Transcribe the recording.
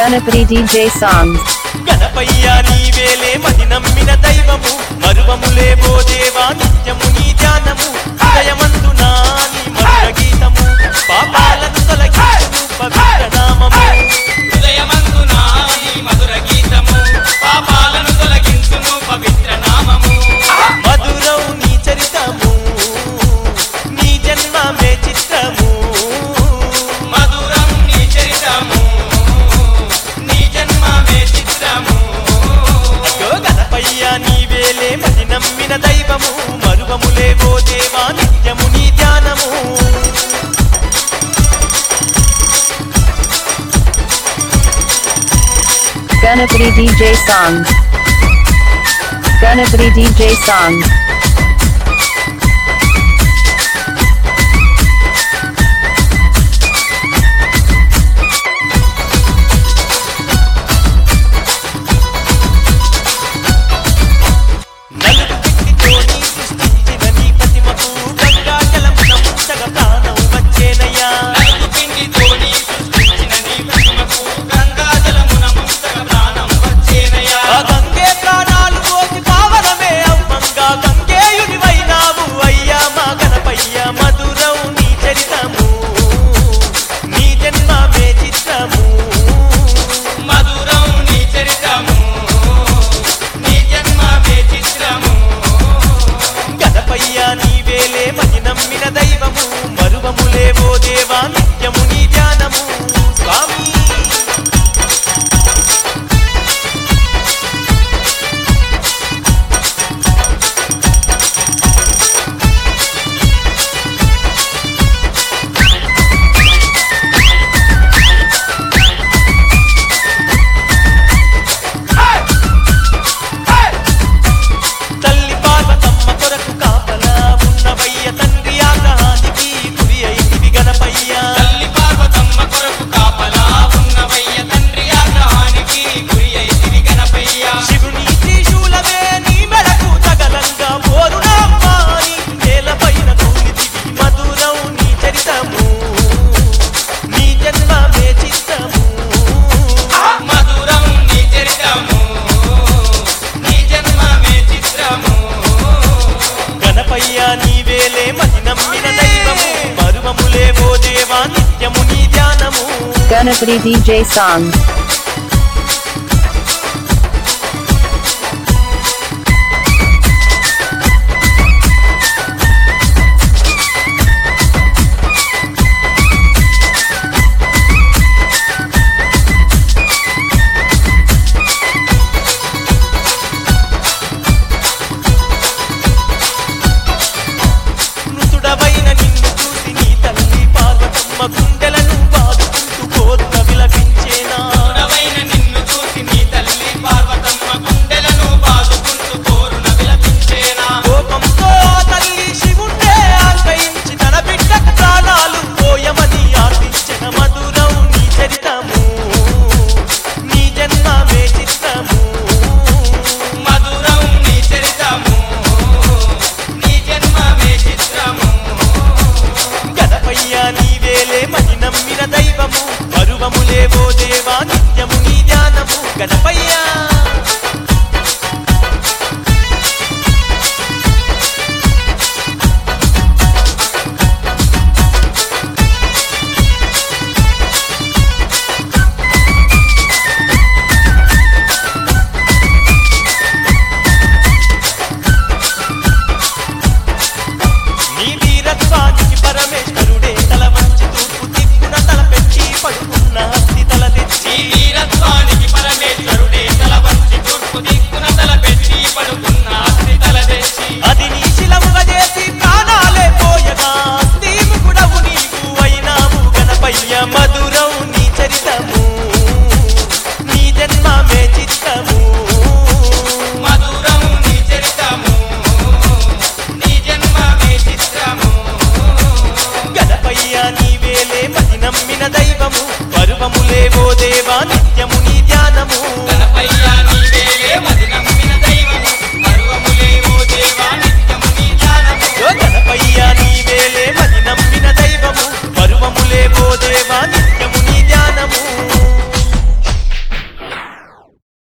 Ganapati DJ songs. గణపయ్యా నీవేలే మది నమ్మిన దైవము మరువములేవో దేవా నిత్యము నీ ధ్యానము హృదయమందునా నీ మధుర గీతము పాపాలను తొలగించును పవిత్ర నామము హృదయమందునా నీ మధుర గీతము పాపాలను తొలగించును పవిత్ర నామము మధురం నీ చరితము నీ జన్మమే చిత్రము మధురం నీ చరితము నీ జన్మమే చిత్రము అయ్యో గణపయ్యా నీవేలే మది నమ్మిన దైవము మరువములేవో దేవా నిత్యము నీ ధ్యానము Ganapati DJ songs. Ganapati DJ songs. నలుగు పెట్టితోని సృష్టించిన నీ ప్రతిమకు గంగా జలమున ముంచగ ప్రాణం వచ్చేనయ్యా నలుగు పిండితోని సృష్టించిన నీ ప్రతిమకు గంగాజలమున ముంచగ ప్రాణం వచ్చేనయ్యా ఆ గంగే ప్రాణాలు పోసి పావనమే అమ్మంగా గంగేయుడివైనావు అయ్యా మా గణపయ్య మధురం నీ చరితము నీ జన్మమే చిత్రము మధురం నీ చరితము నీ జన్మమే చిత్రము గణపయ్య నీవేలే మది నమ్మిన దైవము మరువములేవో దేవా నిత్యము నీ ధ్యానము స్వామి తల్లి పార్వతమ్మ కొరకు కాపలా ఉన్నవయ్య తండ్రి ఆగ్రహానికి గురి అయితివి గణపయ్యా తల్లి పార్వతమ్మ కొరకు కాపలా ఉన్నవయ్య తండ్రి ఆగ్రహానికి గురి అయితివి గణపయ్యా శివుని త్రిశూలమే నీ మెడకు తగలంగా పోరునామాని నేలపైన కూలితివి మధురం నీ చరితము నీ జన్మమే చిత్తము మధురం నీ చరితము నీ జన్మమే చిత్రము గణపయ్యా నీవేలే మది నమ్మిన దైవము మరువములేవో దేవా నిత్యము నీ ధ్యానము Ganapati DJ songs. మృతుడవైన నిన్ను చూసి నీ తల్లి పార్వతమ్మ గుండెలను బాదుకుంటూ కోరున విలపించేనా చూడవైన నిన్ను చూసి నీ తల్లి పార్వతమ్మ గుండెలను బాదుకుంటూ కోరున విలపించేనా కోపంతో ఆ తల్లి శివుణ్ణే ఆశ్రయించి తన బిడ్డకు ప్రాణాలు పోయమని ఆశించిన మధురం నీ చరితము నీ జన్మమే చిత్తము మధురం నీ చరితము నీ జన్మమే చిత్రము గణపయ్యా నీవేలే మది నమ్మిన దైవము మరువములేవో దేవా నిత్యము నీ ధ్యానము గణపయ్యా నీ వీరత్వానికి పరమేశ్వరుడే తల వంచి తూర్పు దిక్కున తల పెట్టి పడుకున్న అస్థి తల తెచ్చి నీ వీరత్వానికి పరమేశ్వరుడే తల వంచి తూర్పు దిక్కున తల పెట్టి పడుకున్న అస్థి తల తెచ్చి అది నీ శిలముగా చేసి ప్రాణాలే పోయగా స్థీముకుడవు నీవు అయినావు గణపయ్య మధురం నీ చరితము నీ జన్మమే చిత్తము మధురం నీ చరితము నీ జన్మమే చిత్రము గణపయ్య నీవేలే మది నమ్మిన దైవము పరువములేవో దేవా నిత్యము నీ ధ్యానము గణపయ్యా నీవేలే మది నమ్మిన దైవము మరువములేవో దేవా నిత్యము నీ ధ్యానము గణపయ్య నీవేలే మది నమ్మిన దైవము పరువములేవో దేవా